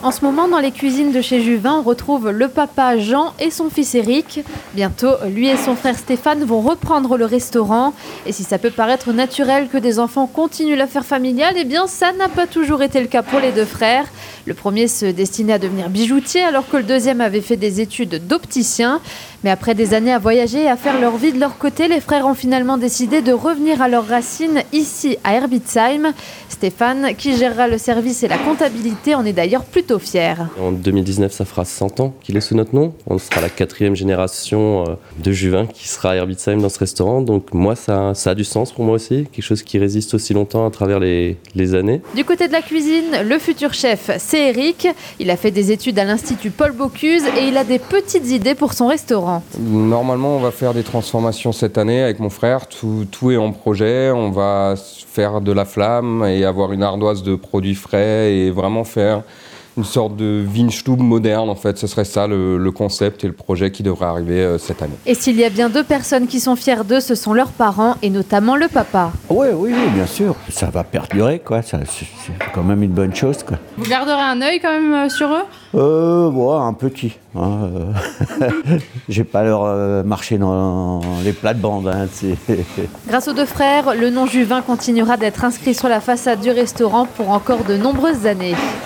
En ce moment, dans les cuisines de chez Juvin, on retrouve le papa Jean et son fils Eric. Bientôt, lui et son frère Stéphane vont reprendre le restaurant. Et si ça peut paraître naturel que des enfants continuent l'affaire familiale, eh bien ça n'a pas toujours été le cas pour les deux frères. Le premier se destinait à devenir bijoutier alors que le deuxième avait fait des études d'opticien. Mais après des années à voyager et à faire leur vie de leur côté, les frères ont finalement décidé de revenir à leurs racines ici à Herbitsheim. Stéphane, qui gérera le service et la comptabilité, en est d'ailleurs plutôt fier. En 2019, ça fera 100 ans qu'il est sous notre nom. On sera la 4e génération de Juvin qui sera à Herbitsheim dans ce restaurant. Donc moi, ça a du sens pour moi aussi. Quelque chose qui résiste aussi longtemps à travers les années. Du côté de la cuisine, le futur chef, c'est Eric. Il a fait des études à l'Institut Paul Bocuse et il a des petites idées pour son restaurant. Normalement, on va faire des transformations cette année avec mon frère. Tout est en projet. On va faire de la flamme et avoir une ardoise de produits frais et vraiment faire une sorte de Weinstube moderne, en fait. Ce serait ça le concept et le projet qui devrait arriver cette année. Et s'il y a bien 2 personnes qui sont fières d'eux, ce sont leurs parents et notamment le papa. Oui, bien sûr. Ça va perdurer, quoi. C'est quand même une bonne chose, quoi. Vous garderez un œil quand même sur eux ? Un petit. J'ai pas leur marché dans les plates-bandes. Grâce aux 2 frères, le nom Juvin continuera d'être inscrit sur la façade du restaurant pour encore de nombreuses années.